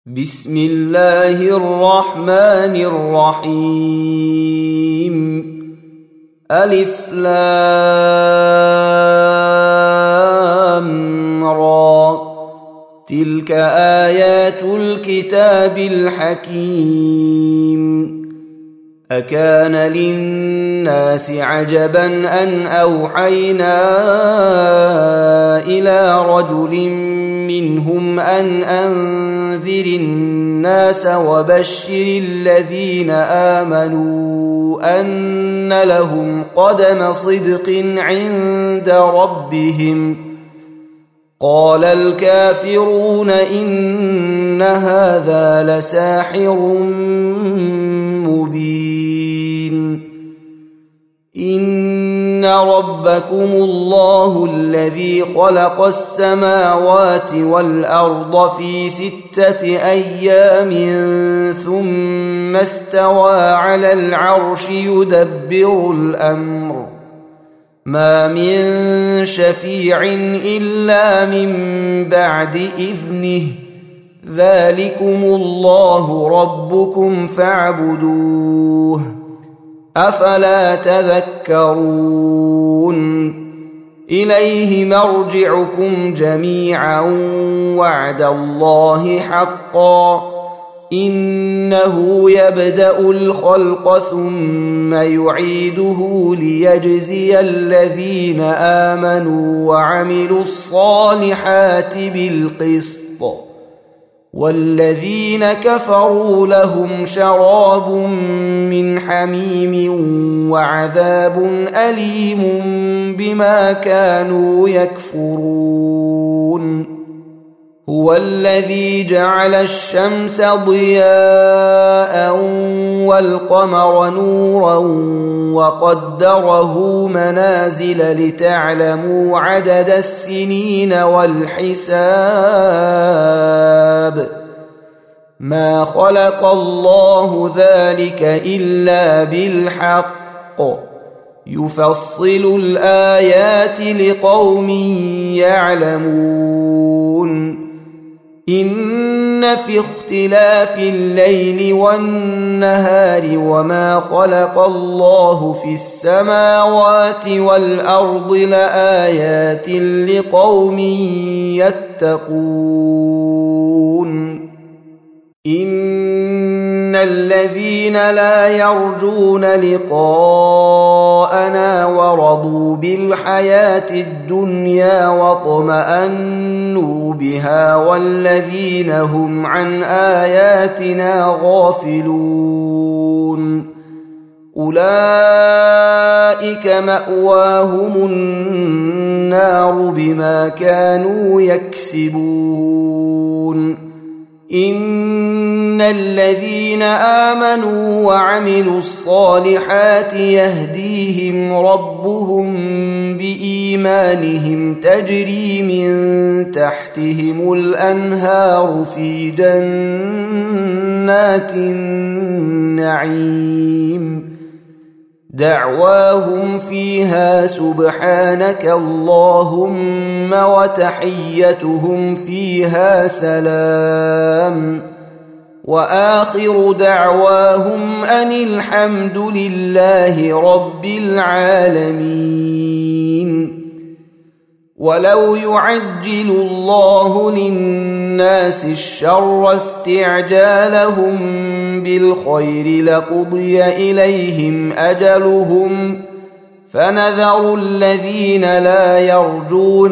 بسم الله الرحمن الرحيم. ألف لام را، تلك آيات الكتاب الحكيم. أكان للناس عجبا أن أوحينا إلى رجل منهم أن أنذر الناس وبشر الذين آمنوا أن لهم قدم صدق عند ربهم. قال الكافرون إن هذا لساحر مبين. إن ربكم الله الذي خلق السماوات والأرض في 6 أيام ثم استوى على العرش يدبر الأمر. ما من شفيع إلا من بعد إذنه. ذلكم الله ربكم فاعبدوه. أفلا تذكرون. إليه مرجعكم جميعا وعد الله حقا. إنه يبدأ الخلق ثم يعيده ليجزي الذين آمنوا وعملوا الصالحات بالقسط. والذين كفروا لهم شراب من حميم وعذاب أليم بما كانوا يكفرون. هو الذي جعل الشمس ضياء والقمر نورا وقدره منازل لتعلموا عدد السنين والحساب. ما خلق الله ذلك إلا بالحق. يفصل الآيات لقوم يعلمون. إن في اختلاف الليل والنهار وما خلق الله في السماوات والأرض لآيات لقوم يتقون. إن الذين لا يرجون لقاءنا ورضوا بالحياة الدنيا واطمأنوا بها والذين هم عن آياتنا غافلون أولئك مأواهم النار بما كانوا يكسبون. إن الذين آمنوا وعملوا الصالحات يهديهم ربهم بإيمانهم تجري من تحتهم الأنهار في جنات النعيم. دعواهم فيها سبحانك اللهم وتحيتهم فيها سلام. وآخر دعواهم أن الحمد لله رب العالمين. ولو يعجل الله للناس الشر استعجالهم بالخير لقضي إليهم أجلهم فنذر الذين لا يرجون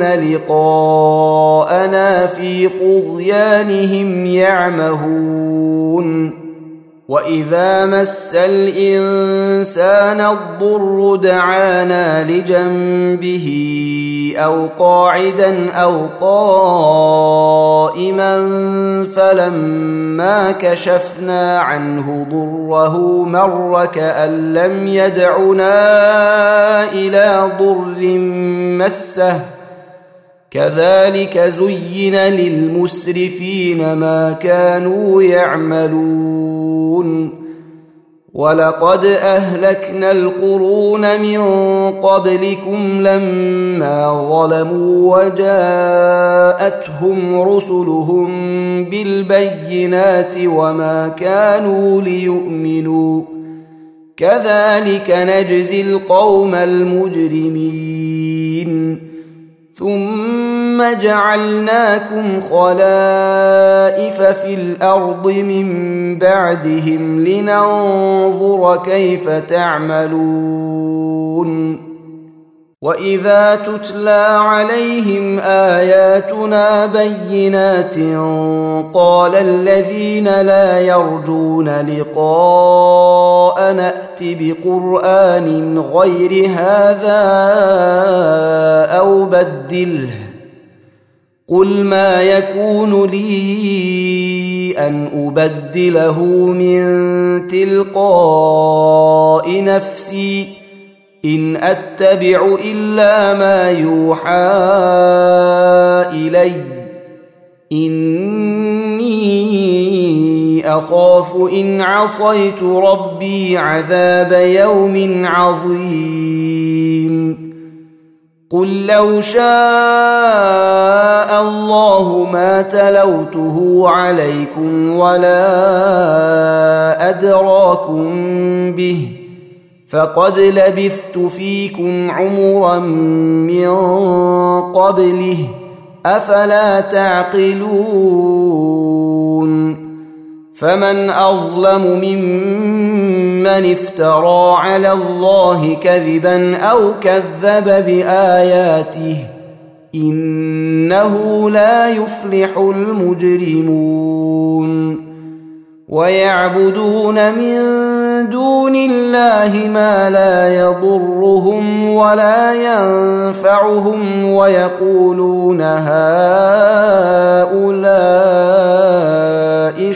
لقاءنا في طغيانهم يعمهون. وإذا مس الإنسان الضر دعانا لجنبه أو قاعدا أو قائما فلما كشفنا عنه ضره مر كأن لم يدعنا إلى ضر مسه. كذلك زين للمسرفين ما كانوا يعملون. ولقد أهلكنا القرون من قبلكم لما ظلموا وجاءتهم رسلهم بالبينات وما كانوا ليؤمنوا كذلك نجزي القوم المجرمين ثم جعلناكم خلائف في الأرض من بعدهم لننظر كيف تعملون وإذا تتلى عليهم آياتنا بينات قال الذين لا يرجون لقاء نأت بقرآن غير هذا أو بدله قل ما يكون لي أن أبدله من تلقاء نفسي إن أتبع إلا ما يوحى إلي إني أخاف إن عصيت ربي عذاب يوم عظيم قل لو شاء الله ما تلوته عليكم ولا أدراكم به فقد لبثت فيكم عمرا من قبله أفلا تعقلون فمن أظلم ممن افترى على الله كذبا أو كذب بآياته إنه لا يفلح المجرمون ويعبدون من دون الله ما لا يضرهم ولا ينفعهم ويقولون هؤلاء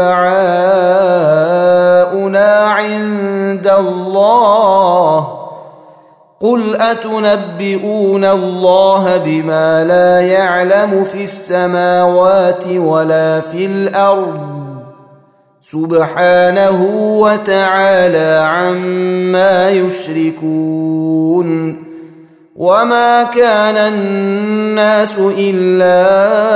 شفعاؤنا عند الله قل أتنبئون الله بما لا يعلم في السماوات ولا في الأرض سبحانه وتعالى عما يشركون وما كان الناس إلا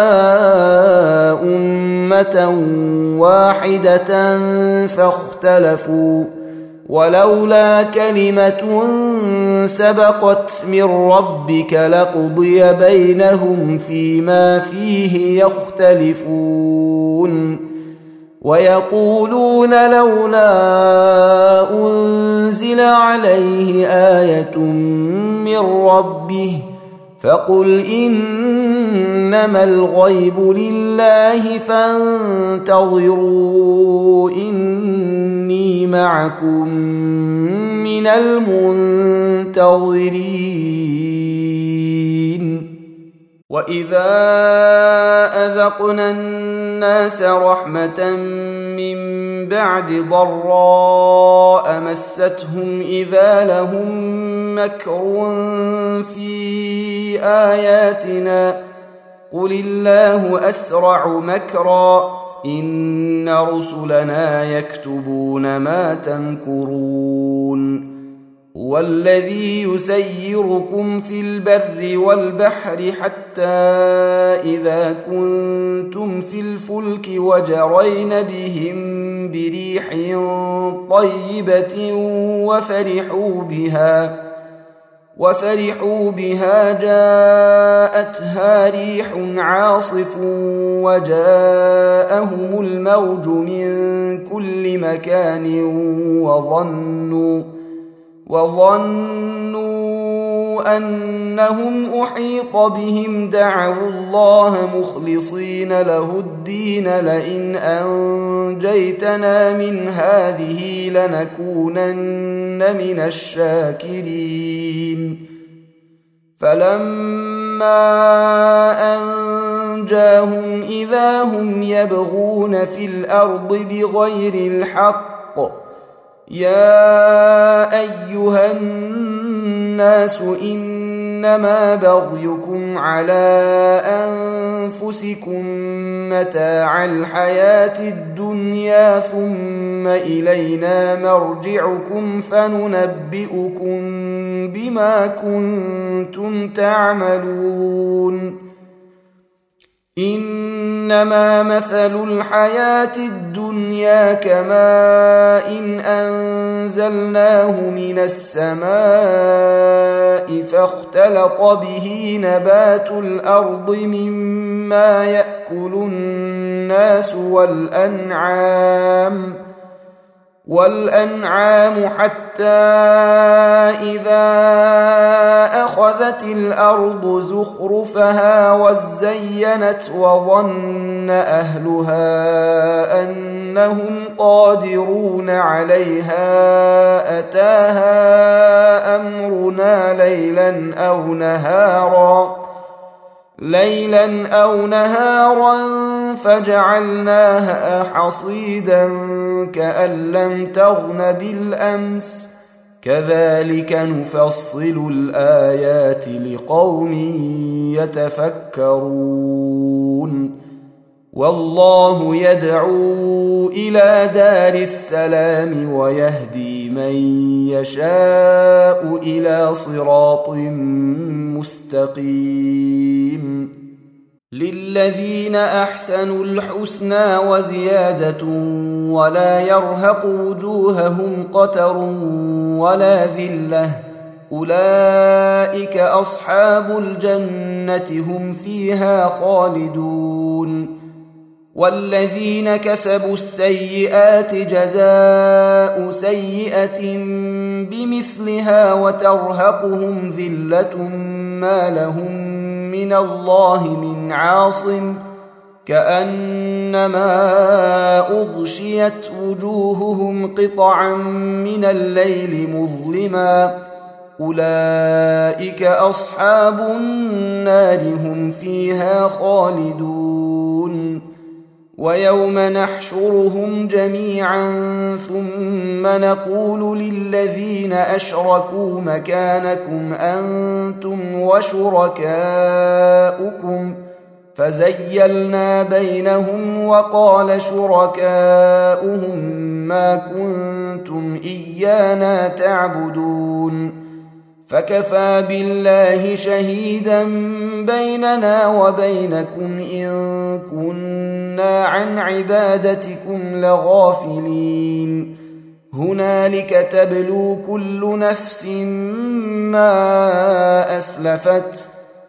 أمة واحدة فاختلفوا ولولا كلمة سبقت من ربك لقضي بينهم فيما فيه يختلفون ويقولون لولا أنزل عليه آية من ربه فقل إنما الغيب لله فانتظروا إني معكم من المنتظرين وإذا أذقنا الناس رحمة من بعد ضراء مستهم إذا لهم مكر في آياتنا قل الله أسرع مكرا إن رسلنا يكتبون ما تمكرون والذي يسيركم في البر والبحر حتى إذا كنتم في الفلك وجرين بهم بريح طيبة وفرحوا بها جاءتها ريح عاصف وجاءهم الموج من كل مكان وظنوا أنهم أحيط بهم دعوا الله مخلصين له الدين لئن أنجيتنا من هذه لنكونن من الشاكرين فلما أنجاهم إذا هم يبغون في الأرض بغير الحق يا أيها الناس إن إنما بغيكم على أنفسكم متاع الحياة الدنيا ثم إلينا مرجعكم فننبئكم بما كنتم تعملون إنما مثل الحياة الدنيا كماء إن أنزلناه من السماء فاختلط به نبات الأرض مما يأكل الناس والأنعام حتى إذا أخذت الأرض زخرفها وزينت وظن أهلها أنهم قادرون عليها أتاها أمرنا ليلا أو نهارا فجعلناها حصيدا كأن لم تغن بالأمس كذلك نفصل الآيات لقوم يتفكرون والله يدعو إلى دار السلام ويهدي من يشاء إلى صراط مستقيم للذين أحسنوا الحسنى وزيادة ولا يرهق وجوههم قتر ولا ذلة أولئك أصحاب الجنة هم فيها خالدون والذين كسبوا السيئات جزاء سيئة بمثلها وترهقهم ذلة ما لهم من الله من عاصم كأنما أغشيت وجوههم قطعا من الليل مظلما أولئك أصحاب النار هم فيها خالدون ويوم نحشرهم جميعا ثم نقول للذين أشركوا مكانكم أنتم وشركاؤكم فزيلنا بينهم وقال شركاؤهم ما كنتم إيانا تعبدون فكفى بالله شهيدا بيننا وبينكم إن كنا عن عبادتكم لغافلين هنالك تبلو كل نفس ما أسلفت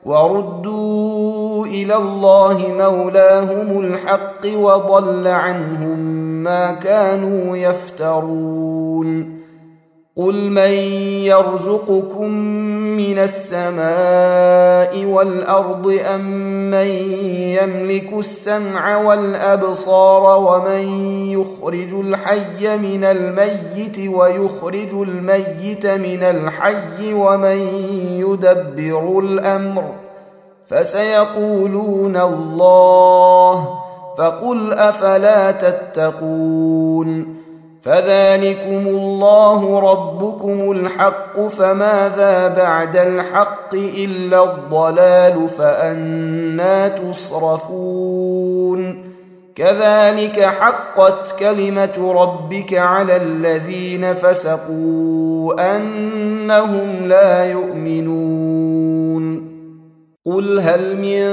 وردوا إلى الله مولاهم الحق وضل عنهم ما كانوا يفترون قل من يرزقكم من السماء والأرض أم من يملك السمع والأبصار ومن يخرج الحي من الميت ويخرج الميت من الحي ومن يدبر الأمر فسيقولون الله فقل أفلا تتقون فذلكم الله ربكم الحق فماذا بعد الحق إلا الضلال فأنى تصرفون كذلك حقت كلمة ربك على الذين فسقوا أنهم لا يؤمنون قل هل من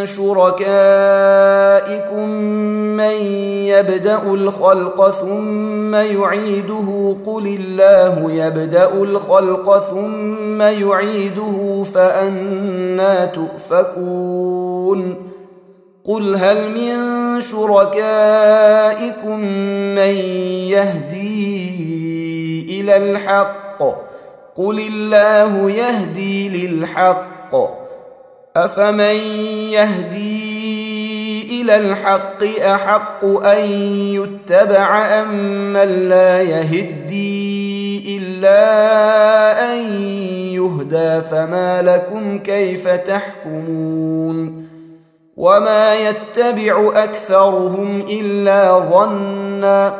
شركائكم من يبدأ الخلق ثم يعيده قل الله يبدأ الخلق ثم يعيده فأنى تؤفكون قل هل من شركائكم من يهدي إلى الحق قل الله يهدي للحق أفمن يهدي إلى الحق أحق أن يتبع أم من لا يهدي إلا أن يهدى فما لكم كيف تحكمون وما يتبع أكثرهم إلا ظنا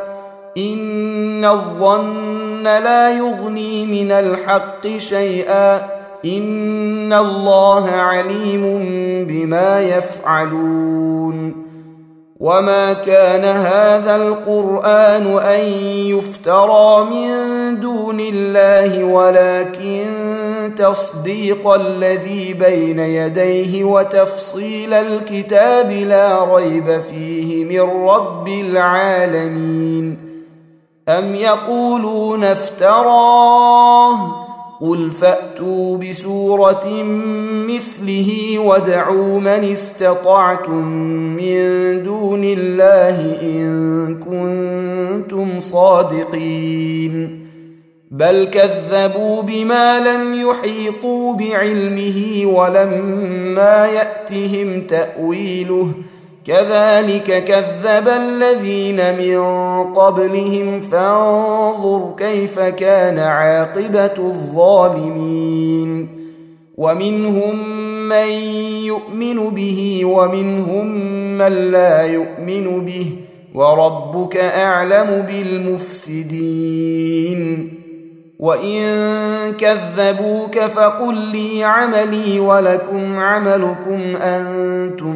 إن الظن لا يغني من الحق شيئا إن الله عليم بما يفعلون. وما كان هذا القرآن أن يفترى من دون الله ولكن تصديق الذي بين يديه وتفصيل الكتاب لا ريب فيه من رب العالمين. أم يقولون افتراه قل فأتوا بسورة مثله وادعوا من استطعتم من دون الله إن كنتم صادقين. بل كذبوا بما لم يحيطوا بعلمه ولما يأتهم تأويله كذلك كذب الذين من قبلهم فانظر كيف كان عاقبة الظالمين. ومنهم من يؤمن به ومنهم من لا يؤمن به وربك أعلم بالمفسدين. وإن كذبوك فقل لي عملي ولكم عملكم أنتم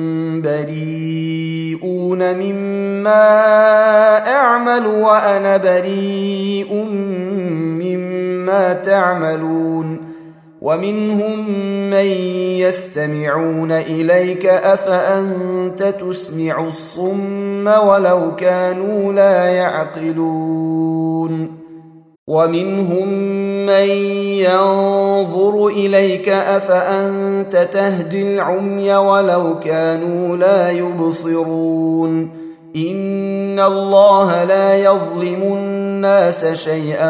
بريئون مما أعمل وأنا بريء مما تعملون. ومنهم من يستمعون إليك أفأنت تسمع الصم ولو كانوا لا يعقلون. ومنهم من ينظر إليك أفأنت تهدي العمي ولو كانوا لا يبصرون. إن الله لا يظلم الناس شيئا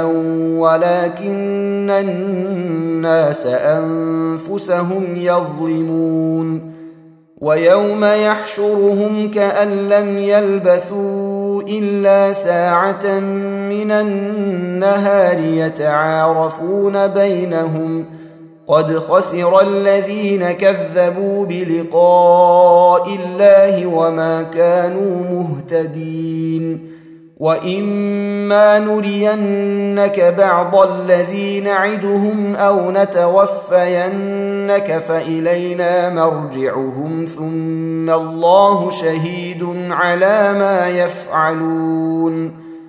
ولكن الناس أنفسهم يظلمون. ويوم يحشرهم كأن لم يلبثوا إلا ساعة من النهار يتعارفون بينهم قد خسر الذين كذبوا بلقاء الله وما كانوا مهتدين. وإما نرينك بعض الذي نعدهم أو نتوفينك فإلينا مرجعهم ثم الله شهيد على ما يفعلون.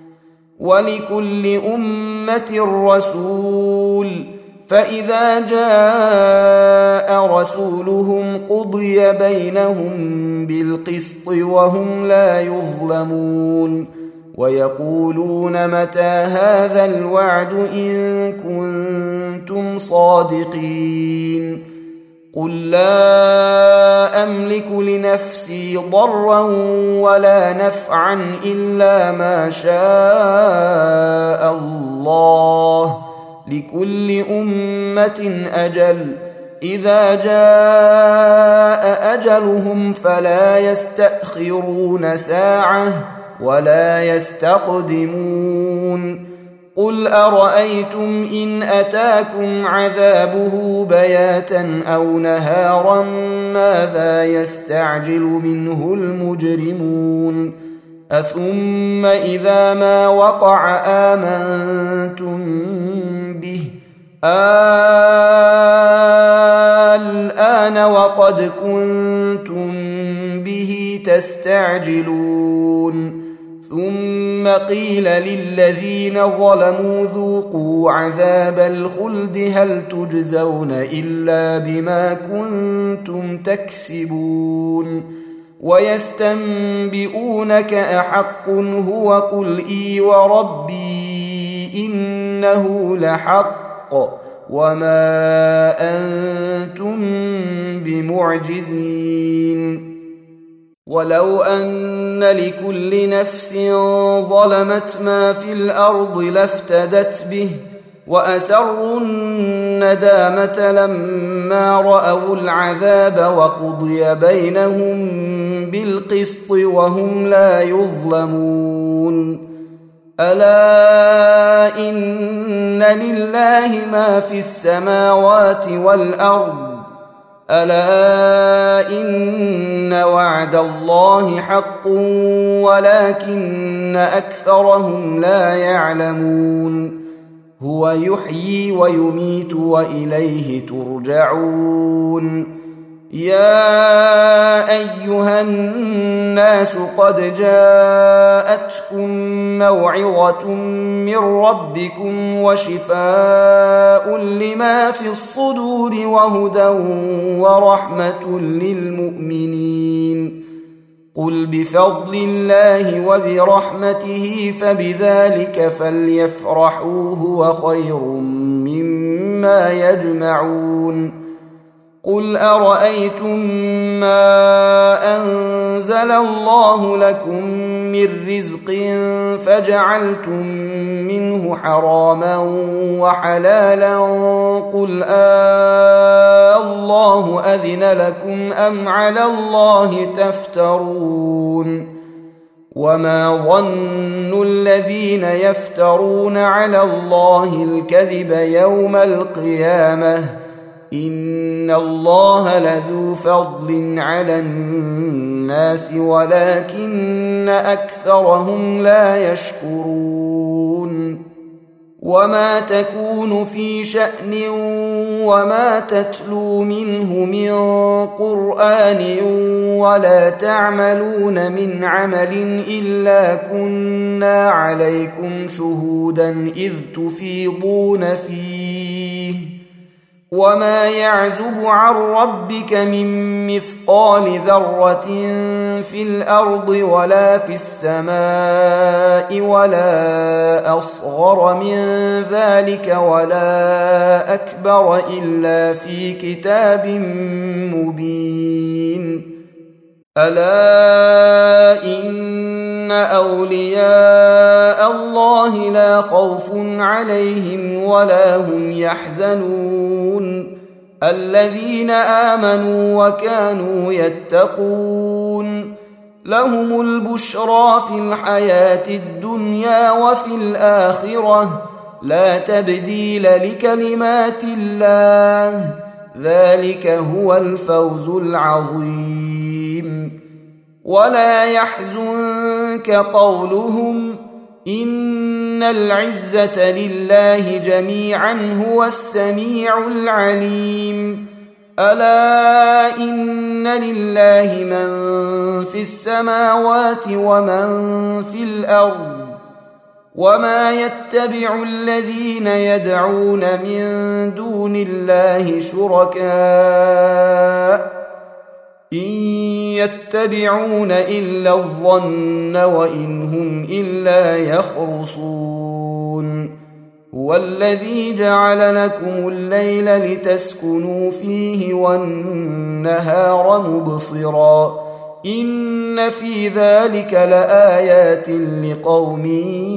ولكل أمة رسول فإذا جاء رسولهم قضي بينهم بالقسط وهم لا يظلمون. ويقولون متى هذا الوعد إن كنتم صادقين. قل لا أملك لنفسي ضرا ولا نفعا إلا ما شاء الله لكل أمة أجل إذا جاء أجلهم فلا يستأخرون ساعة ولا يستقدمون. قل أرأيتم إن أتاكم عذابه بياتا أو نهارا ماذا يستعجل منه المجرمون. أثم إذا ما وقع آمنتم به الآن وقد كنتم به تستعجلون. ثم قيل للذين ظلموا ذوقوا عذاب الخلد هل تجزون إلا بما كنتم تكسبون. ويستنبئونك أحق هو قل إي وربي إنه لحق وما أنتم بمعجزين. ولو أن لكل نفس ظلمت ما في الأرض لافتدت به وأسروا الندامة لما رأوا العذاب وقضي بينهم بالقسط وهم لا يظلمون. ألا إن لله ما في السماوات والأرض ألا إن وعد الله حق ولكن أكثرهم لا يعلمون. هو يحيي ويميت وإليه ترجعون. يا أيها الناس قد جاءتكم موعظة من ربكم وشفاء لما في الصدور وهدى ورحمة للمؤمنين. قل بفضل الله وبرحمته فبذلك فليفرحوا هو خير مما يجمعون. قل أرأيتم ما أنزل الله لكم من رزق فجعلتم منه حراما وحلالا قل الله أذن لكم أم على الله تفترون. وما ظن الذين يفترون على الله الكذب يوم القيامة إن الله لذو فضل على الناس ولكن أكثرهم لا يشكرون. وما تكون في شأن وما تتلو منه من قرآن ولا تعملون من عمل إلا كنا عليكم شهودا إذ تفيضون فيه. وما يعزب عن ربك من مثقال ذرة في الأرض ولا في السماء ولا أصغر من ذلك ولا أكبر إلا في كتاب مبين. ألا إن أولياء الله لا خوف عليهم ولا هم يحزنون الذين آمنوا وكانوا يتقون. لهم البشرى في الحياة الدنيا وفي الآخرة لا تبديل لكلمات الله ذلك هو الفوز العظيم. ولا يحزنك قولهم إن العزة لله جميعا هو السميع العليم. ألا إن لله من في السماوات ومن في الأرض وما يتبع الذين يدعون من دون الله شركاء إن يتبعون إلا الظن وإن هم إلا يخرصون. هو الذي جعل لكم الليل لتسكنوا فيه والنهار مبصرا إن في ذلك لآيات لقوم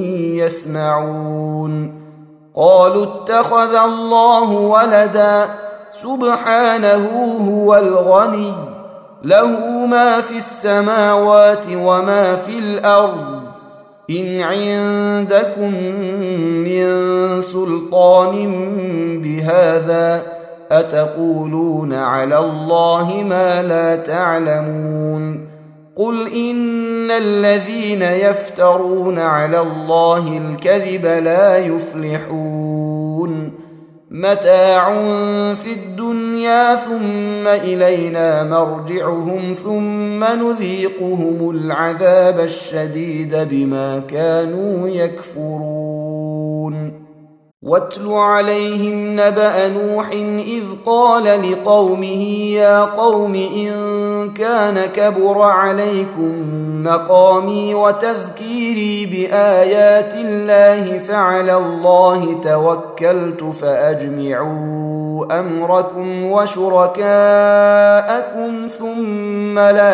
يسمعون. قالوا اتخذ الله ولدا سبحانه هو الغني له ما في السماوات وما في الأرض إن عندكم من سلطان بهذا أتقولون على الله ما لا تعلمون. قل إن الذين يفترون على الله الكذب لا يفلحون. متاع في الدنيا ثم إلينا مرجعهم ثم نذيقهم العذاب الشديد بما كانوا يكفرون. واتل عليهم نبأ نوح إذ قال لقومه يا قوم إن كان كبر عليكم مقامي وتذكيري بآيات الله فعلى الله توكلت فأجمعوا أمركم وشركاءكم ثم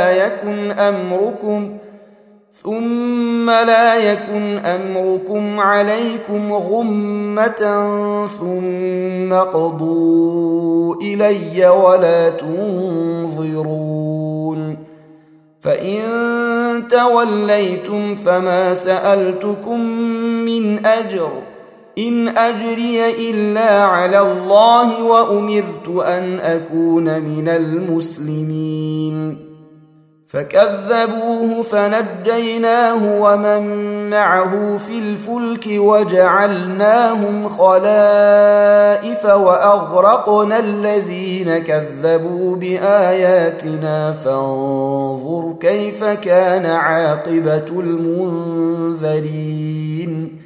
لا يكن أمركم عليكم غمة ثم قضوا إلي ولا تنظرون. فإن توليتم فما سألتكم من أجر إن أجري إلا على الله وأمرت أن أكون من المسلمين. فكذبوه فنجيناه ومن معه في الفلك وجعلناهم خلائف وأغرقنا الذين كذبوا بآياتنا فانظر كيف كان عاقبة المنذرين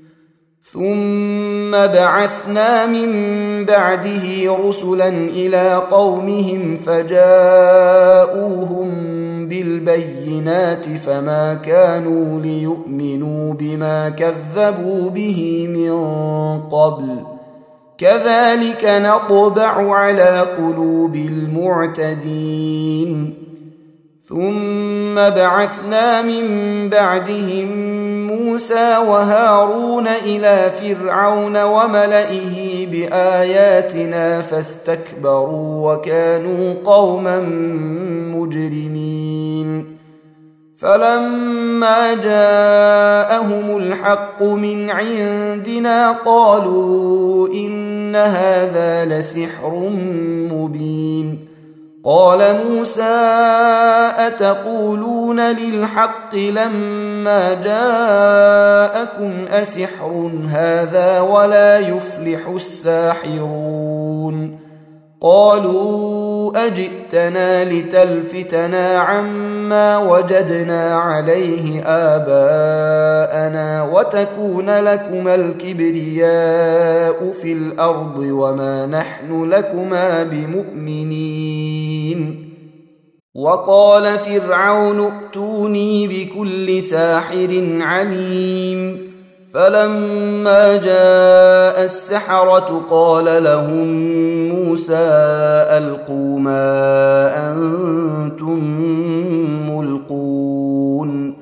ثم بعثنا من بعده رسلا إلى قومهم فجاءوهم بالبينات فما كانوا ليؤمنوا بما كذبوا به من قبل كذلك نطبع على قلوب المعتدين ثم بعثنا من بعدهم موسى وهارون إلى فرعون وملئه بآياتنا فاستكبروا وكانوا قوما مجرمين فلما جاءهم الحق من عندنا قالوا إن هذا لسحر مبين قال موسى أتقولون للحق لما جاءكم أسحر هذا ولا يفلح الساحرون قالوا أجئتنا لتلفتنا عما وجدنا عليه آباءنا وتكون لكما الكبرياء في الأرض وما نحن لكما بمؤمنين وقال فرعون ائتوني بكل ساحر عليم فلما جاء السحرة قال لهم موسى ألقوا ما أنتم ملقون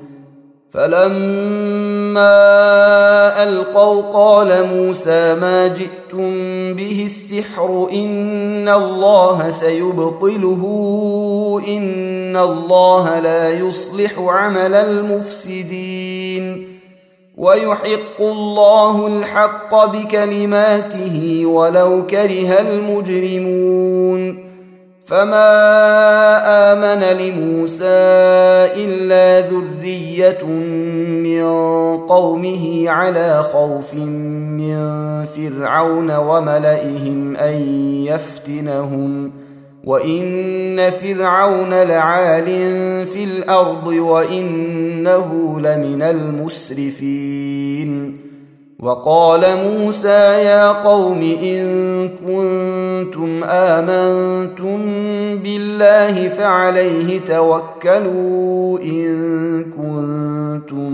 فلما ألقوا قال موسى ما جئتم به السحر إن الله سيبطله إن الله لا يصلح عمل المفسدين ويحق الله الحق بكلماته ولو كره المجرمون فما آمن لموسى إلا ذرية من قومه على خوف من فرعون وملئهم أن يفتنهم وإن فرعون لعال في الأرض وإنه لمن المسرفين وقال موسى يا قوم إن كنتم آمنتم بالله فعليه توكلوا إن كنتم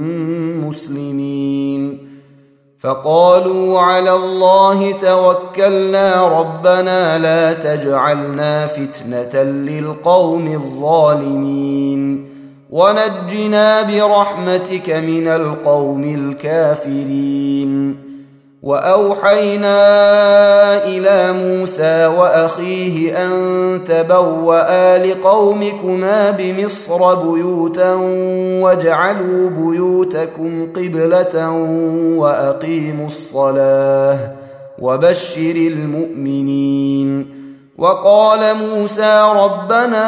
مسلمين فقالوا على الله توكلنا ربنا لا تجعلنا فتنة للقوم الظالمين ونجنا برحمتك من القوم الكافرين وأوحينا إلى موسى وأخيه أن تبوأ لقومكما بمصر بيوتا واجعلوا بيوتكم قبلة وأقيموا الصلاة وبشر المؤمنين وقال موسى ربنا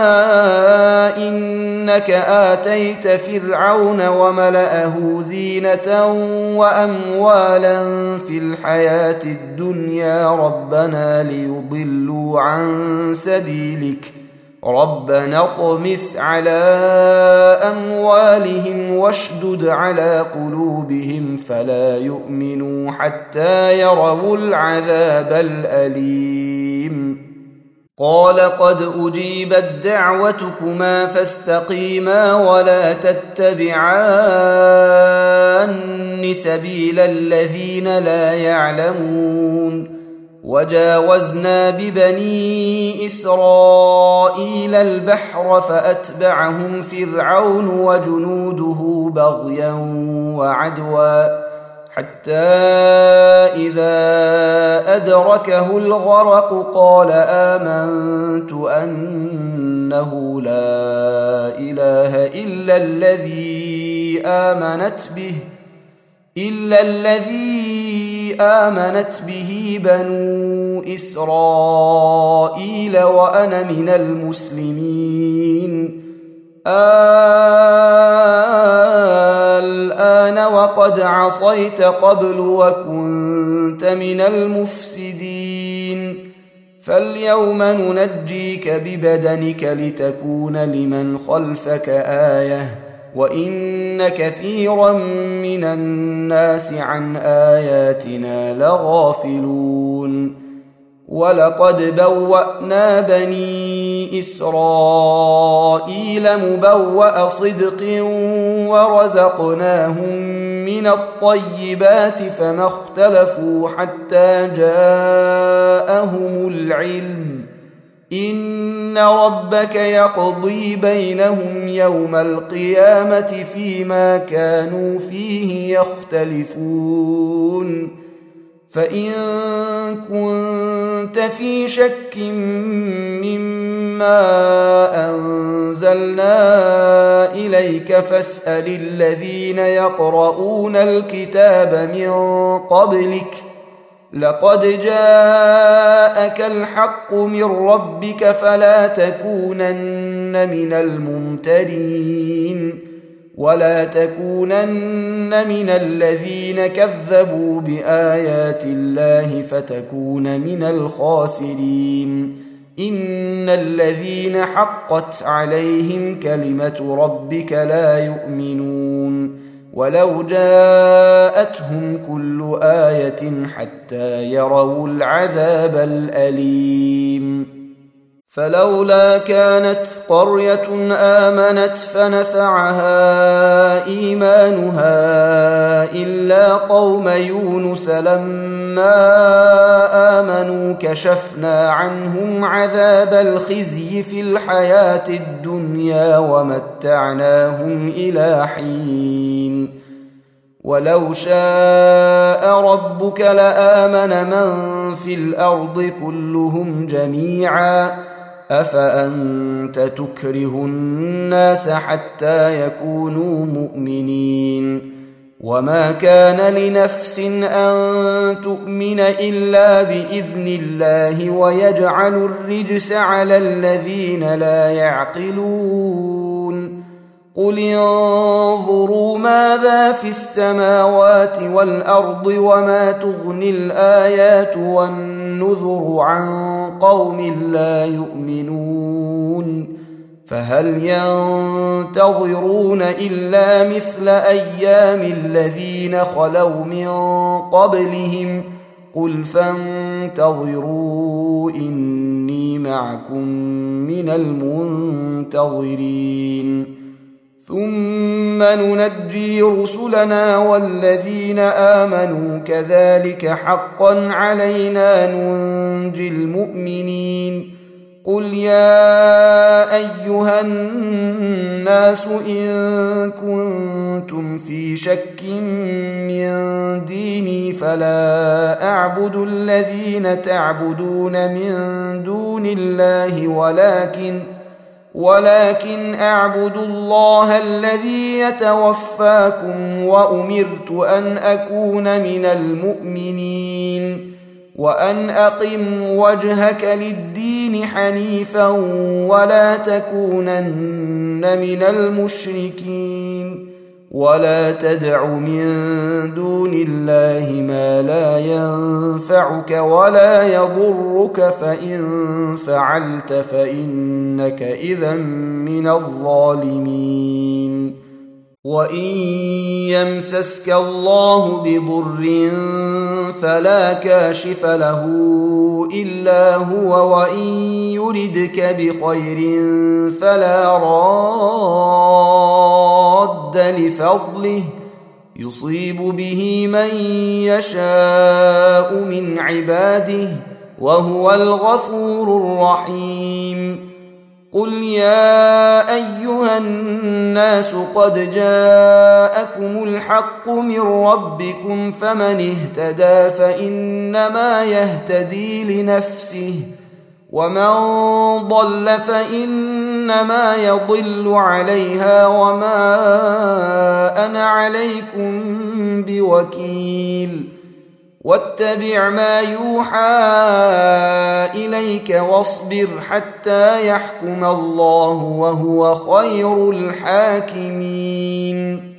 إنك آتيت فرعون وملأه زينة وأموالا في الحياة الدنيا ربنا ليضلوا عن سبيلك ربنا اطمس على أموالهم واشدد على قلوبهم فلا يؤمنوا حتى يروا العذاب الأليم قال قد أجيبت دعوتكما فاستقيما ولا تتبعان سبيل الذين لا يعلمون وجاوزنا ببني إسرائيل البحر فأتبعهم فرعون وجنوده بغيا وعدوا حتى إذا أدركه الغرق قال آمنت أنه لا إله إلا الذي آمنت به بنو إسرائيل وأنا من المسلمين الآن وقد عصيت قبل وكنت من المفسدين فاليوم ننجيك ببدنك لتكون لمن خلفك آية وإن كثيرا من الناس عن آياتنا لغافلون ولقد بوأنا بني إسرائيل مبوأ صدق ورزقناهم من الطيبات فما اختلفوا حتى جاءهم العلم إن ربك يقضي بينهم يوم القيامة فيما كانوا فيه يختلفون فإن كنت في شك مما أنزلنا إليك فاسأل الذين يقرؤون الكتاب من قبلك لقد جاءك الحق من ربك فلا تكونن من الممترين ولا تكونن من الذين كذبوا بآيات الله فتكون من الخاسرين إن الذين حقت عليهم كلمة ربك لا يؤمنون ولو جاءتهم كل آية حتى يروا العذاب الأليم فلولا كانت قرية آمنت فنفعها إيمانها إلا قوم يونس لما آمنوا كشفنا عنهم عذاب الخزي في الحياة الدنيا ومتعناهم إلى حين ولو شاء ربك لآمن من في الأرض كلهم جميعا أفأنت تكره الناس حتى يكونوا مؤمنين وما كان لنفس أن تؤمن إلا بإذن الله ويجعل الرجس على الذين لا يعقلون قل انظروا ماذا في السماوات والأرض وما تغني الآيات والنذر عن قوم لا يؤمنون فهل ينتظرون إلا مثل أيام الذين خلوا من قبلهم قل فانتظروا إني معكم من المنتظرين ثم ننجي رسلنا والذين آمنوا كذلك حقا علينا ننجي المؤمنين قل يا أيها الناس إن كنتم في شك من ديني فلا أعبد الذين تعبدون من دون الله ولكن أعبد الله الذي يتوفاكم وأمرت أن أكون من المؤمنين وأن أقم وجهك للدين حنيفا ولا تكونن من المشركين ولا تدع من دون الله ما لا ينفعك ولا يضرك فإن فعلت فإنك إذا من الظالمين وإن يمسسك الله بضر فلا كاشف له إلا هو وإن يردك بخير فلا راد لفضله يصيب به من يشاء من عباده وهو الغفور الرحيم قل يا أيها الناس قد جاءكم الحق من ربكم فمن اهتدى فإنما يهتدي لنفسه ومن ضل فإنما يضل عليها وما أنا عليكم بوكيل واتبع ما يوحى إليك واصبر حتى يحكم الله وهو خير الحاكمين.